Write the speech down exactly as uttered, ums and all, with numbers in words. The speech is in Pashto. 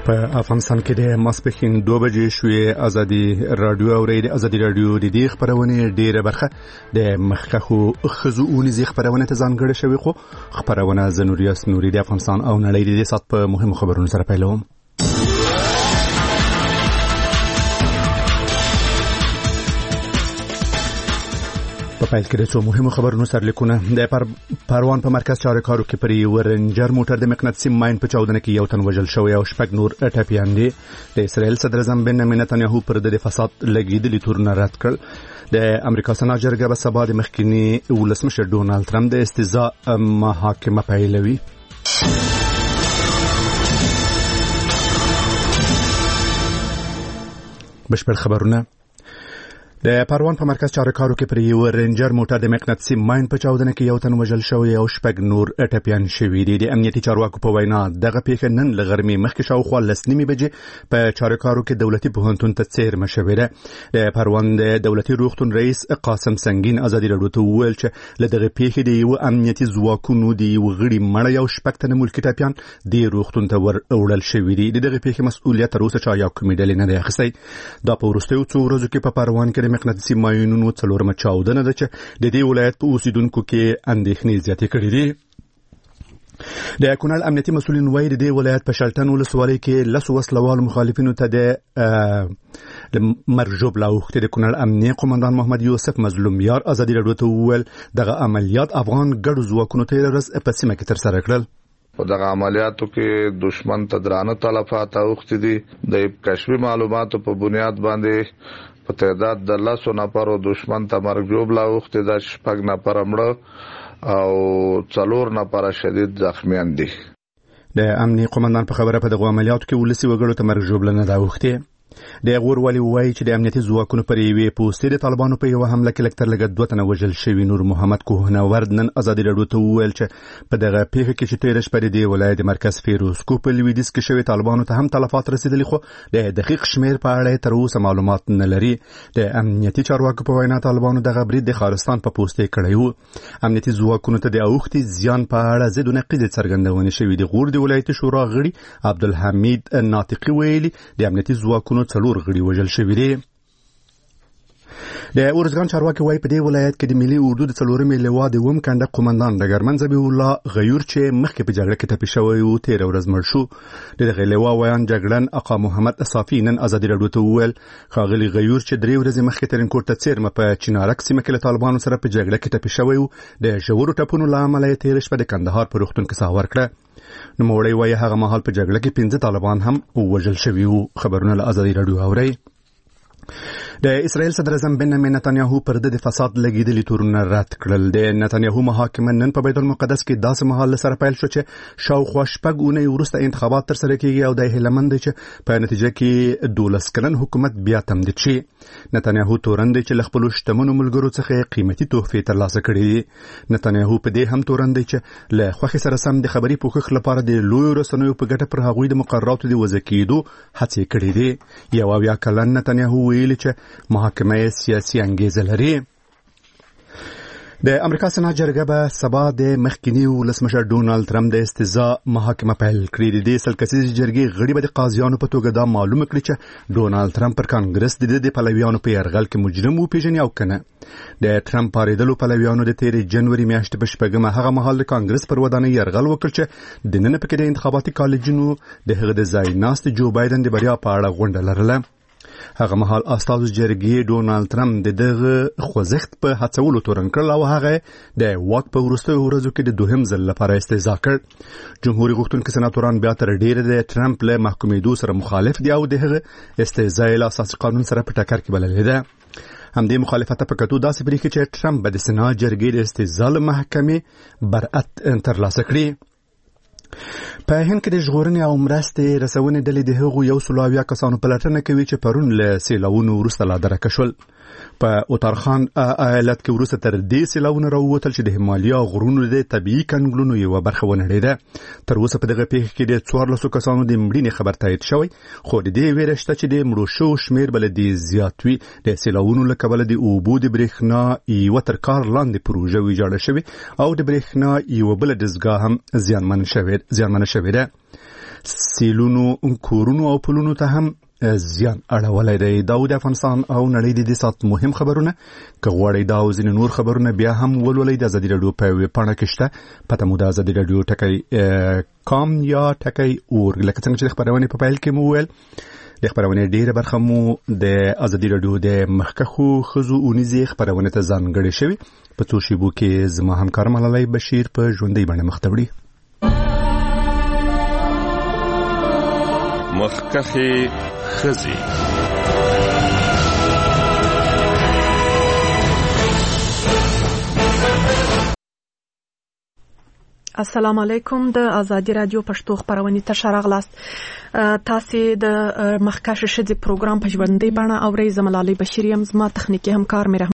په افغانستان کې د ماسپښین دوه بجې شوې ازادي رادیو او د ازادي رادیو د دې خبرونه ډیره برخه د مخکخو خزوونی زی خبرونه ته ځانګړې شوې خو خبرونه زنوریاس نوري د افغانستان او نړۍ د سات په مهمو خبرونو سره پیلوم. په پیل کې د څو مهمو خبرونو سرلیکونه د پروان په مرکز چارکارو کې پر یو رنجر موټر د مقناطیسي ماین په چاودنه کې یو تن وژل شوی او شپږ نور ټپیان دي. د اسرائیل صدر اعظم بنیامین نتنیاهو پر د فساد لګیدلي تورونه رد کړل. د امریکا سنا جرګه به سبا د مخکینی ولسمشر ډونالد ترامپ د استهزاء محاکمه پیلوي. بشپړ خبرونه. د پروان په مرکز چارکارو کې پر یو رنجر موټر د مقناطیسي ماین په چاودنه کې یو تن وژل شوی او شپږ نور ټپیان شوي دي. د امنیتي چارواکو په وینا دغه پیښه نن له غرمې مخکې شاوخوا لس نیمې بجې په چارکارو کې دولتي پوهنتون ته څیرمه شوې ده. د پروان د دولتي روغتون رئیس قاسم سنگین ازادي راډیو ته وویل چې له دغه پیښې د یو امنیتي ځواکونو د یو غړي مړی او شپږ تنه ملکي ټپیان د روغتون ته ور وړل شوي دي. د دغه پیښې مسؤلیت تر اوسه چا یو کومې ډلې نه دی اخیستی. دا په وروستیو څو ورځو کې په پروان کې د مقناطیسي ماینونو څلورمه چاودنه ده چې د دې ولایت په اوسیدونکو کې اندېښنې زیاتې کړې دي. د کونړ امنیتي مسؤلین وایي د دې ولایت په شلټن ولسوالۍ کې لسو وسلوالو مخالفینو ته د مرګ ژوبله اوښتې. د کونړ امنیه قومندان محمد یوسف مظلوم یار ازادي راډیو ته وویل دغه عملیات افغان ګډو ځواکونو تېره ورځ په سیمه کې ترسره کړل. په دغه عملیاتو کې دشمن ته درانه تلفات اوښتي دي. د کشفي معلوماتو په بنیاد باندې په تعداد د لسو نفرو دشمن ته مرګ ژوبله اوښتې ده. شپږ نفره مړه او څلور نفره شدید زخمیان دي. د امنیه قومندان په خبره په دغه عملیاتو کې ولسي وګړو ته مرګ ژوبله نه ده اوښتې. د غور والی وایي چې د امنیتي ځواکونو پر یوې پوستې د طالبانو په یو حمله کې لکتر لګ دوه تنه وژل شوي. نور محمد کوهنورد نن ازادي راډیو ته وویل چې په دغه پیښه کې چې تېره شپه د دې ولایت د مرکز فیروزکو په لویدیځ کې شوي طالبانو ته هم تلفات رسیدلي خو د دقیق شمیر په اړه تر اوسه معلومات نه لري. د امنیتي چارواکو په وینا طالبانو دغه برید د خارستان په پوستې کړی و. امنیتي ځواکونو ته د اوښتي زیان په اړه ضد و نقیض څرګندونې شوې. د غور د ولایتي شورا غړي عبدالحمید ناطقي ویلي د امنیتي ځواکونو څلور غړي وژل شوي دي. د اورزګان چارواکي وایي په دې ولایت کې د ملي اردو د څلورمې لوا د اووم کنډک قومندان ډګرمن ذبیح الله غیور چې مخکې په جګړه کې ټپي شوی و تېره ورځ مړ شو. د دغه لوا ویان جګړن اقا محمد صافي نن ازادي راډیو ته وویل ښاغلي غیور چې درې ورځې مخکې ترینکوټ ته څیرمه په چنارک سیمه کې له طالبانو سره په جګړه کې ټپي شوی و. د ژورو ټپونو له امله یې تېره شپه د کندهار په روغتون کې ساه ورکړه. نوموړی وایي هغه مهال په جګړه کې پنځه طالبان هم وژل شوي وو. خبرونه له ازادي راډیو اورئ. د اسرائیل صدر اعظم بنیامین نتنیاهو پر د فساد لګیدلي تورونه رد کړل. د نتنیاهو محاکمه نن په بیت المقدس کې داسې مهال سره پیل شو چې شاوخوا شپږ اونۍ وروسته انتخابات ترسره کیږي او د هیله مند چې په نتیجه کې دولس کلن حکومت بیا تمدید شي. نتنیاهو تورن دی چې له خپلو شتمنو ملګرو څخه قیمتي تحفې ترلاسه کړي دي. نتنیاهو په دې هم تورن دی چې له خوښې سره سم د خبري پوښښ لپاره د لویو رسنیو په ګټه پر هغوی د مقرراتو د وضع کېدو هڅې کړې دي. یو اویا کلن نتنیاهو ویلي چې محاکمه سیاسي انګیزه لري. د امریکا سنا جرګه به سبا د مخکینی ولسمشر ډونالد ترامپ د استهزاء محاکمه پیل کړي. د دې سلکسیزې جرګې غړي به د قاضیانو په توګه دا معلومه کړي چې ډونالد ترامپ پر کانګرس د د پلویانو په یرغل کې مجرم وپیژني او کنه. د ترامپ پاریدلو پلویانو د تېرې جنوري میاشتې په شپږمه هغه مهال د کانګرس پر ودانۍ یرغل وکړ چې د نن په کې د انتخاباتي کالجونو د هغه د ځای ناست جو بایدن د بریا په اړه غونډه لرله. هغه مهال استازو جرګې ډونالد ترامپ د دغه خوځښت په هڅولو تورن کړل او هغه د واک په وروستیو ورځو کې د دوهم ځل لپاره استهزاء کړ. جمهوریت غوښتونکي سناتوران بیا تر ډیره د ترامپ له محکومېدو سره مخالف دي او دغه استهزاء له اساسي قانون سره په ټکر کې بللې ده. همدې مخالفت په کتو داسې بریښي چې ترامپ به د سنا جرګې د استهزاء محکمې برأت ترلاسه کړي. په هند کې د ژغورنې او مرستې رسونې ډلې د هغو یو سل اویا کسانو پلټنه کوي چې پرون له سیلاوونو وروسته لا درکه شول. په اتارخان ایالت کې وروسته تر دې سیلاوونه راووتل چې د هیمالیا غرونو د طبیعي کنګلونو یوه برخه ونړېده. تر اوسه په دغه پیښه کې د څوارلسو کسانو د مړینې خبر تایید شوی خو د دې ویره شته چې د مړو شوو شمېر به له دې زیات وي. د سیلاوونو له کبله د اوبو د برېښنا یوه تر کار لاندې پروژه ویجاړه شوې او د برېښنا یوه بله دستګاه هم زیانمنه شوې ده. سیلونو کورونو او پلونو ته هم زیان اړولای دی. دا د افغانستان او نړۍ د دې سات مهم خبرونه که غواړئ دا او ځینې نور خبرونه بیا هم ولولئ د ازادي راډیو په ویبپاڼه کې شته. پته مو د ازادي راډیو ټکی کام یا ټکی اورګ. لکه څنګه چې د خپرونې په پیل کې مو ویل د خپرونې ډیره برخه مو د ازادي راډیو د مخکښو ښځو اونیزې خپرونې ته ځانګړې شوې. په څو شیبو کې زما همکار ملالۍ بشیر په ژوندۍ بڼه مخ ته وړي. مخکښې ښځې. السلام علیکم. د ازادي رادیو پښتو خبرونه ته شراغلاست. تاسو د مخکښې ښځې پروګرام په ژوندۍ بڼه اورئ. زملالۍ بشیر یم. زما تخنیکی همکار مې